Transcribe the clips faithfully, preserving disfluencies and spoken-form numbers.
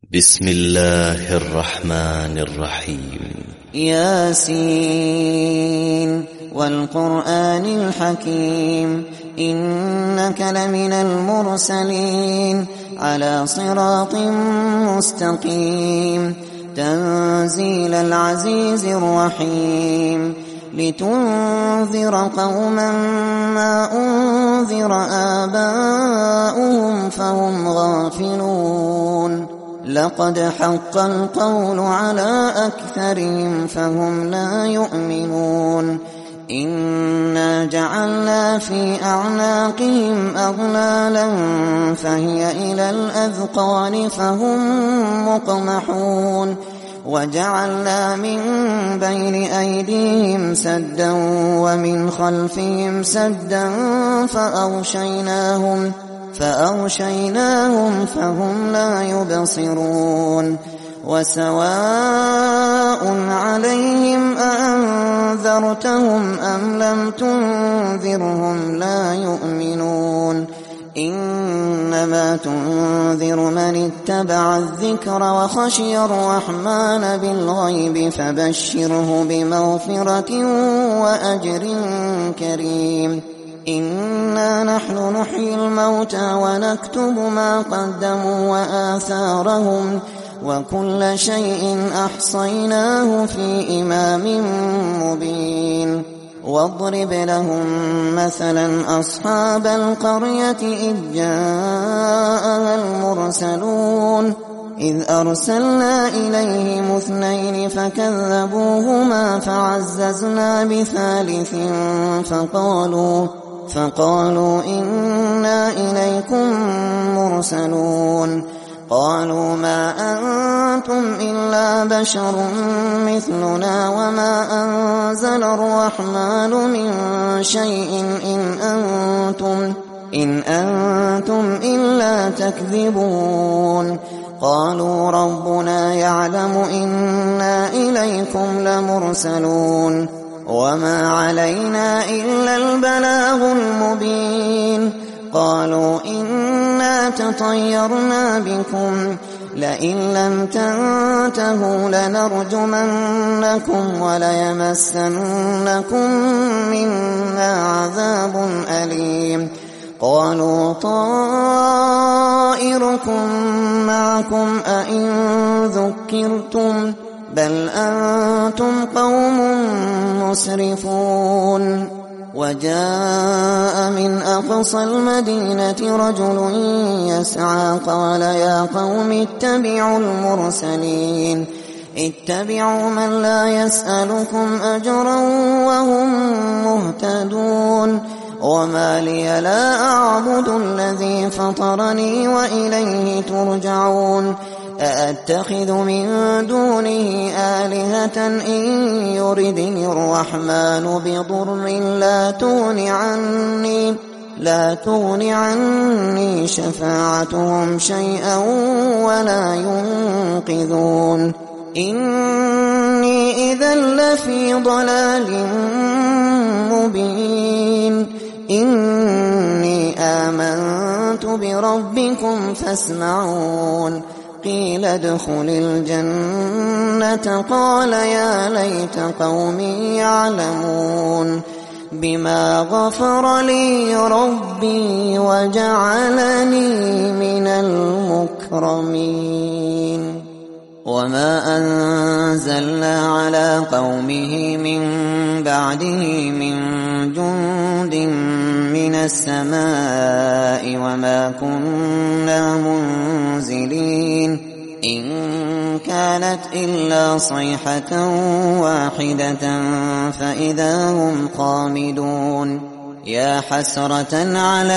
بسم الله الرحمن الرحيم. ياسين والقرآن الحكيم إنك لمن المرسلين على صراط مستقيم تنزيل العزيز الرحيم لتنذر قوما ما أنذر آباؤهم فهم غافلون لقد حق القول على أكثرهم فهم لا يؤمنون إنا جعلنا في أعناقهم أغلالا فهي إلى الأذقان فهم مقمحون وجعلنا من بين أيديهم سدا ومن خلفهم سدا فأغشيناهم فأغشيناهم فهم لا يبصرون وسواء عليهم أأنذرتهم أم لم تنذرهم لا يؤمنون إنما تنذر من اتبع الذكر وخشي الرحمن بالغيب فبشره بمغفرة وأجر كريم إنا نحن نحيي الموتى ونكتب ما قدموا وآثارهم وكل شيء أحصيناه في إمام مبين واضرب لهم مثلا أصحاب القرية إذ جاءها المرسلون إذ أرسلنا إليهم اثنين فكذبوهما فعززنا بثالث فقالوا فقالوا إنا إليكم مرسلون قالوا ما أنتم إلا بشر مثلنا وما أنزل الرحمن من شيء إن أنتم, إن أنتم إلا تكذبون قالوا ربنا يعلم إنا إليكم لمرسلون وما علينا إلا البلاغ المبين قالوا إنا تطيرنا بكم لئن لم تنتهوا لنرجمنكم وليمسنكم منا عذاب أليم قالوا طائركم معكم أئن ذكرتم بل أنتم قوم مسرفون وجاء من أقصى المدينة رجل يسعى قال يا قوم اتبعوا المرسلين اتبعوا من لا يسألكم أجرا وهم مهتدون وما لي لا أعبد الذي فطرني وإليه ترجعون أأتخذ من دونه آلهة إن يردني الرحمن بضر لا تغن عني لا تغن عني شفاعتهم شيئا ولا ينقذون إني إذا لفي ضلال مبين إني آمنت بربكم فاسمعون قيل ادخل الجنة قال يا ليت قومي يعلمون بما غفر لي ربي وجعلني من المكرمين وما أنزلنا على قومه من بعده من جند من السماء وما كنا منزلين إن كانت إلا صيحة واحدة فإذا هم خامدون يا حسرة على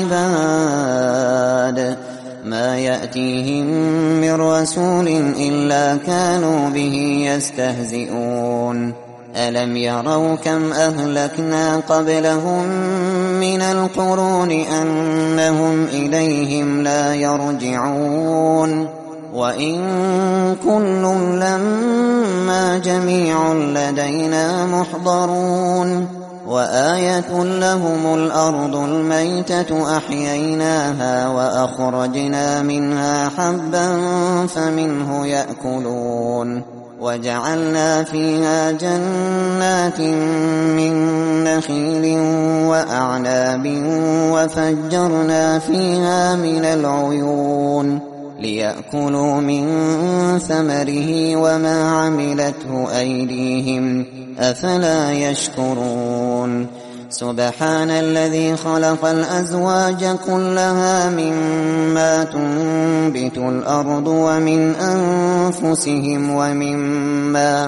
العباد ما يأتيهم من رسول إلا كانوا به يستهزئون ألم يروا كم أهلكنا قبلهم من القرون أنهم إليهم لا يرجعون وإن كل لما جميع لدينا محضرون وآية لهم الأرض الميتة أحييناها وأخرجنا منها حبا فمنه يأكلون وجعلنا فيها جنات من نخيل وأعناب وفجرنا فيها من العيون ليأكلوا من ثمره وما عملته أيديهم أفلا يشكرون سبحان الذي خلق الأزواج كلها مما تنبت الأرض ومن أنفسهم ومما,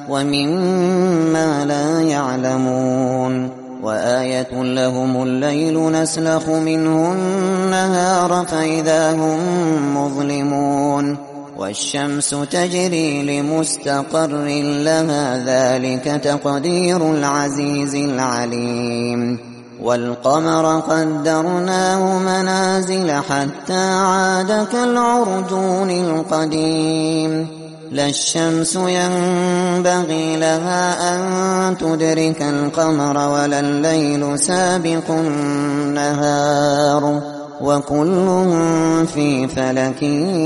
ومما لا يعلمون وآية لهم الليل نسلخ منه النهار فإذا هم مظلمون والشمس تجري لمستقر لها ذلك تقدير العزيز العليم والقمر قدرناه منازل حتى عاد كالعرجون القديم لا الشمس ينبغي لها أن تدرك القمر ولا الليل سابق النهار وكل في فلك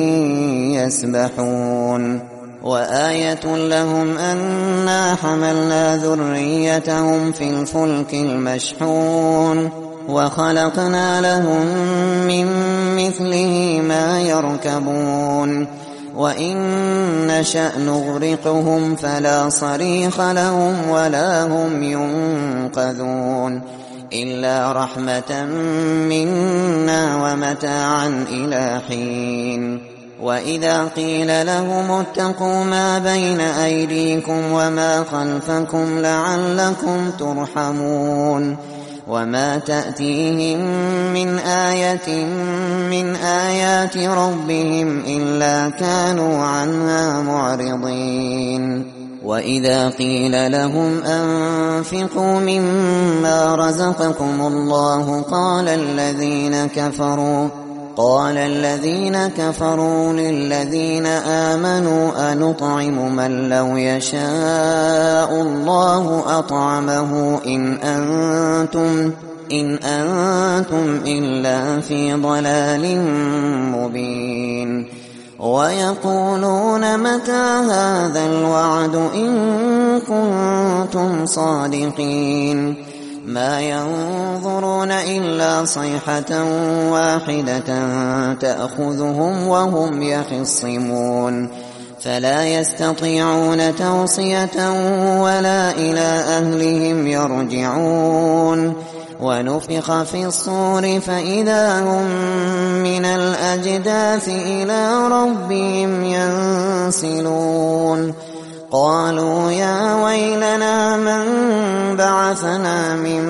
يسبحون وآية لهم أنا حملنا ذريتهم في الفلك المشحون وخلقنا لهم من مثله ما يركبون وإن نشأ نغرقهم فلا صريخ لهم ولا هم ينقذون إلا رحمة منا ومتاعا إلى حين وإذا قيل لهم اتقوا ما بين أيديكم وما خلفكم لعلكم ترحمون وما تأتيهم من آية من آيات ربهم إلا كانوا عنها معرضين وإذا قيل لهم أنفقوا مما رزقكم الله قال الذين كفروا قال الذين كفروا للذين آمنوا أنطعم من لو يشاء الله أطعمه إن أنتم إن أنتم إلا في ضلال مبين ويقولون متى هذا الوعد إن كنتم صادقين ما ينظرون إلا صيحة واحدة تأخذهم وهم يخصمون فلا يستطيعون توصية ولا إلى أهلهم يرجعون ونفخ في الصور فإذا هم من الأجداث إلى ربهم ينسلون قالوا يا ويلنا من بعثنا من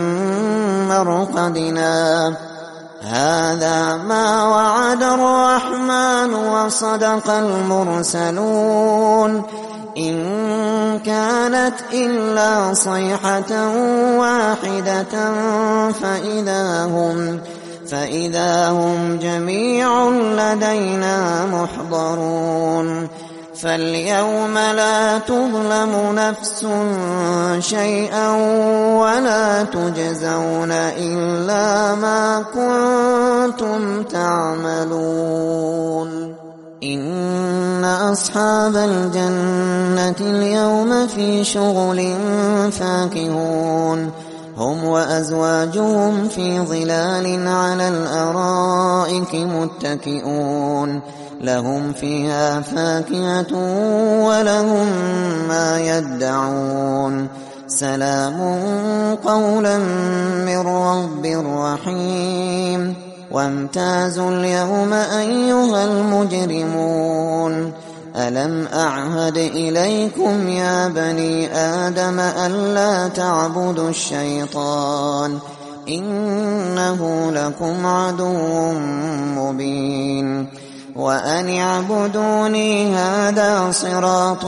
مرقدنا هذا ما وعد الرحمن وصدق المرسلون إن كانت إلا صيحة واحدة فإذا هم فإذا هم جميع لدينا محضرون فاليوم لا تظلم نفس شيئا ولا تجزون إلا ما كنتم تعملون إن أصحاب الجنة اليوم في شغل فاكهون هم وأزواجهم في ظلال على الأرائك متكئون لهم فيها فاكهة ولهم ما يدعون سلام قولا من رب رحيم وامتازوا اليوم أيها المجرمون ألم أعهد إليكم يا بني آدم ألا تعبدوا الشيطان إنه لكم عدو مبين وأن اعبدوني هذا صراط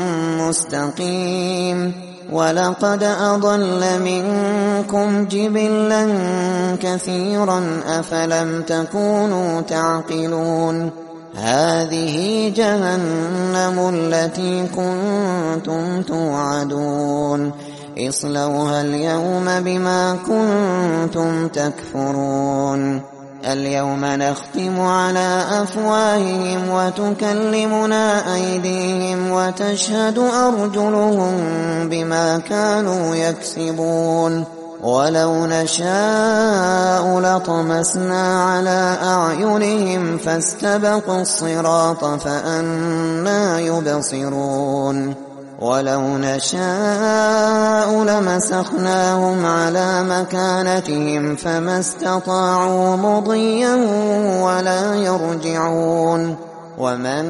مستقيم ولقد أضل منكم جبلا كثيرا أفلم تكونوا تعقلون هذه جهنم التي كنتم توعدون اصلوها اليوم بما كنتم تكفرون اليوم نختم على أفواههم وتكلمنا أيديهم وتشهد أرجلهم بما كانوا يكسبون ولو نشاء لطمسنا على أعينهم فاستبقوا الصراط فأنى يبصرون ولو نشاء لمسخناهم على مكانتهم فما استطاعوا مضيا ولا يرجعون ومن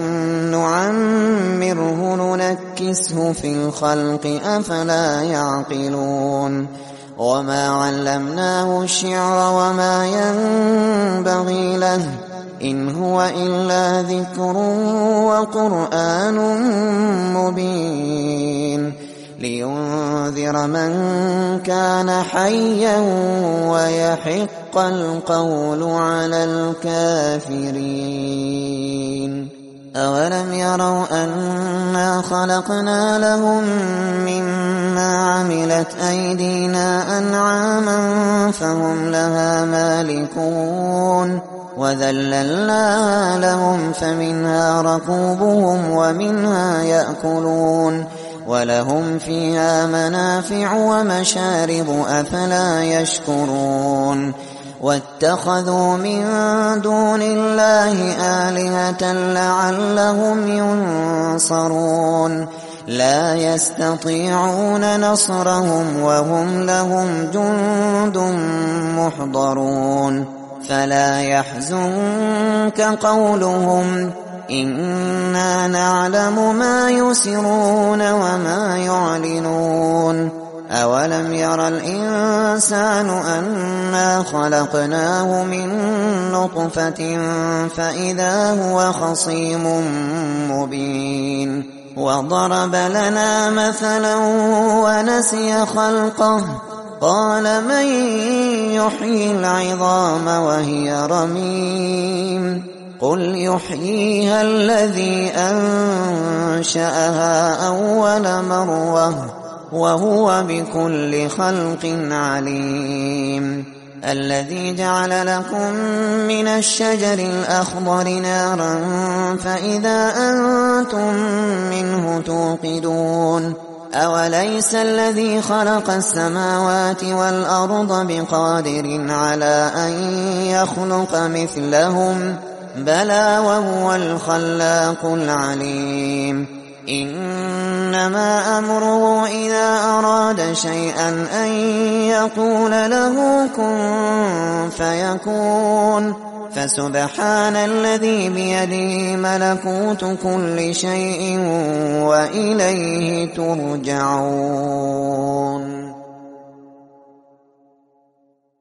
نعمره ننكسه في الخلق أفلا يعقلون وما علمناه الشعر وما ينبغي له إن هو إلا ذكر وقرآن مبين لينذر من كان حيا ويحق القول على الكافرين أولم يروا أنا خلقنا لهم مما عملت أيدينا أنعاما فهم لها مالكون وذللناها لهم فمنها ركوبهم ومنها يأكلون ولهم فيها منافع ومشارب أفلا يشكرون واتخذوا من دون الله آلهة لعلهم ينصرون لا يستطيعون نصرهم وهم لهم جند محضرون فلا يحزنك قولهم إنا نعلم ما يسرون وما يعلنون أولم ير الإنسان أنا خلقناه من نطفة فإذا هو خصيم مبين وضرب لنا مثلا ونسي خلقه قال من يحيي العظام وهي رميم قل يحييها الذي أنشأها أول مرة وهو بكل خلق عليم الذي جعل لكم من الشجر الأخضر نارا فإذا أنتم منه توقدون أوليس الذي خلق السماوات والأرض بقادر على أن يخلق مثلهم بلى وهو الخلاق العليم إنما أمره إذا أراد شيئا أن يقول له كن فيكون فسبحان الذي بيده ملكوت كل شيء وإليه ترجعون.